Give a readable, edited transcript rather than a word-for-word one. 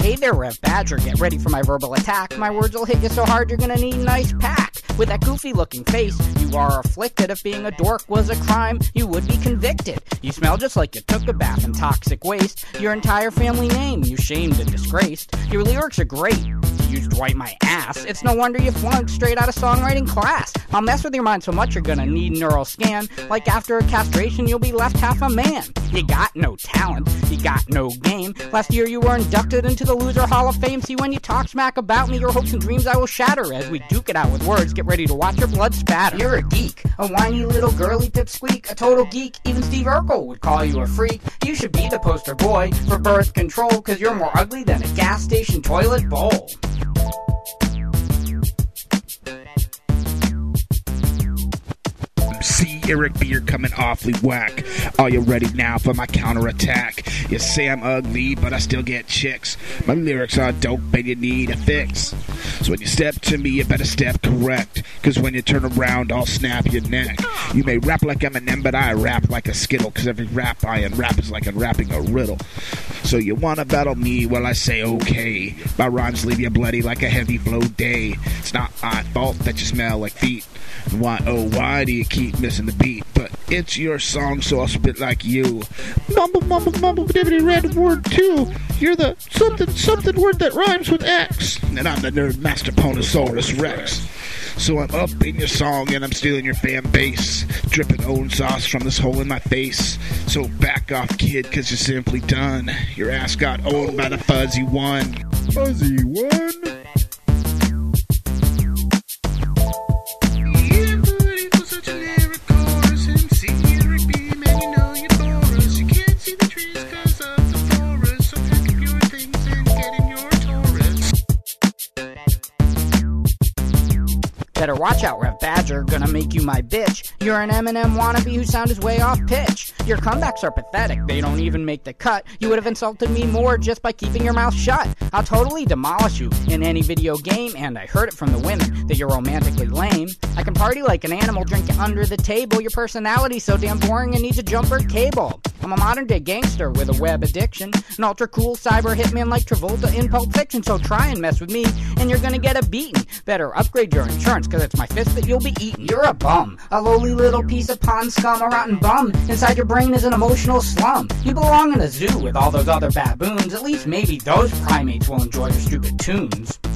Hey there, Rev Badger, get ready for my verbal attack. My words will hit you so hard you're gonna need a nice pack. With that goofy looking face, you are afflicted. If being a dork was a crime, you would be convicted. You smell just like you took a bath in toxic waste. Your entire family name, you shamed and disgraced. Your lyrics are great. You used to wipe my ass. It's no wonder you flunked straight out of songwriting class. I'll mess with your mind so much you're gonna need a neural scan. Like after a castration, you'll be left half a man. You got no talent, you got no game. Last year you were inducted into the Loser Hall of Fame. See, when you talk smack about me, your hopes and dreams I will shatter. As we duke it out with words, get ready to watch your blood spatter. You're a geek, a whiny little girly pipsqueak, a total geek. Even Steve Urkel would call you a freak. You should be the poster boy for birth control, cause you're more ugly than a gas station toilet bowl. See Eric B, you're coming awfully whack. Are you ready now for my counterattack? You say I'm ugly, but I still get chicks. My lyrics are dope and you need a fix. So when you step to me, you better step correct. Cause when you turn around, I'll snap your neck. You may rap like Eminem, but I rap like a Skittle. Cause every rap I unwrap is like unwrapping a riddle. So you wanna battle me? Well, I say okay. My rhymes leave you bloody like a heavy flow day. It's not my fault that you smell like feet. Why, oh, why do you keep missing the beat? But it's your song, so I'll spit like you. Mumble, mumble, mumble, dibbity, random word too. You're the something, something word that rhymes with X. And I'm the nerd master Ponosaurus Rex. So I'm up in your song and I'm stealing your fan base. Dripping own sauce from this hole in my face. So back off, kid, cause you're simply done. Your ass got owned by the Fuzzy One. Fuzzy One? Better watch out, Rev Badger, gonna make you my bitch. You're an Eminem wannabe whose sound is way off pitch. Your comebacks are pathetic, they don't even make the cut. You would have insulted me more just by keeping your mouth shut. I'll totally demolish you in any video game, and I heard it from the women that you're romantically lame. I can party like an animal, drink under the table. Your personality's so damn boring it needs a jumper cable. I'm a modern day gangster with a web addiction, an ultra cool cyber hitman like Travolta in Pulp Fiction. So try and mess with me and you're gonna get a beating. Better upgrade your insurance cause it's my fist that you'll be eating. You're a bum, a lowly little piece of pond scum, a rotten bum. Inside your brain is an emotional slum. You belong in a zoo with all those other baboons. At least maybe those primates will enjoy your stupid tunes.